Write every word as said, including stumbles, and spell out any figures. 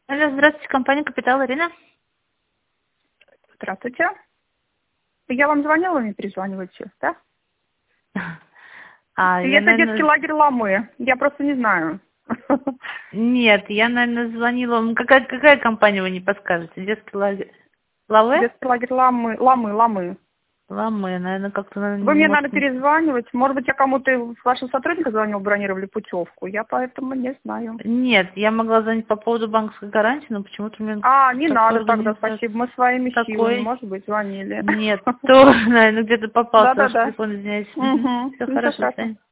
Алло, здравствуйте, компания «Капитал», Ирина. Здравствуйте. Я вам звонила, вы мне перезваниваете, да? А, Или я, это детский наверное... лагерь Ламы? Я просто не знаю. Нет, я, наверное, звонила... вам. Какая, какая компания, вы не подскажете? Детский лагерь... Лаве? Детский лагерь Ламы, Ламы, Ламы. Ламы, наверное, как-то... Вы мне надо Может... не- перезванивать. Может быть, я кому-то из ваших сотрудников звонил, бронировали путевку. Я поэтому не знаю. Нет, я могла звонить по поводу банковской гарантии, но почему-то у меня А, не такой надо тогда, организации... спасибо. Мы своими силами, Такой... может быть, звонили. Нет, тоже, наверное, где-то попался ваш Да-да-да. телефон, извиняюсь. Угу. Все Ничего хорошо, до страшного. свидания.